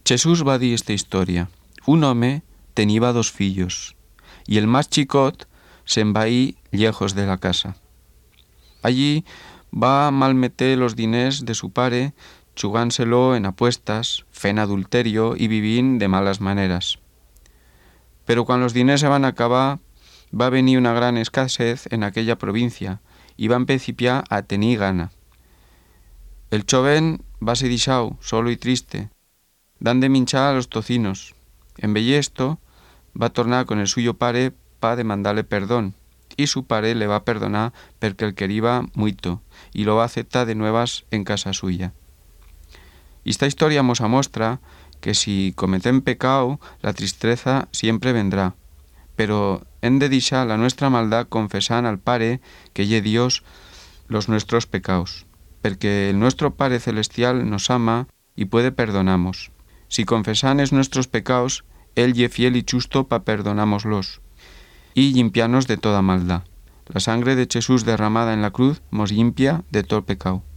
Jesús va dir esta història. Un home tenia 2 fillos y el más chicot se'n va ir lejos de la casa. Allí va malmeter los diners de su pare jugándoselo en apuestas, fent adulterio y vivint de malas maneras. Pero quan los diners se van acabar, va venir una gran escasez en aquella provincia y va empecipiar a tenir gana. El joven va ser deixau, solo y triste, dan de minchar a los tocinos. En esto, va tornar con el suyo pare pa demandarle perdón, y su pare le va perdonar porque el quería muito, y lo va aceptar de nuevas en casa suya. Esta historia mos amostra que si cometem pecado, la tristeza siempre vendrá, pero hem de deixar la nuestra maldad confesant al Pare, que ye Dios, los nuestros pecados, porque el nuestro Pare celestial nos ama y puede perdonamos. Si confesanes nuestros pecados, Él ye fiel y justo pa perdonámoslos y limpiarnos de toda maldad. La sangre de Jesús derramada en la cruz mos limpia de todo pecado.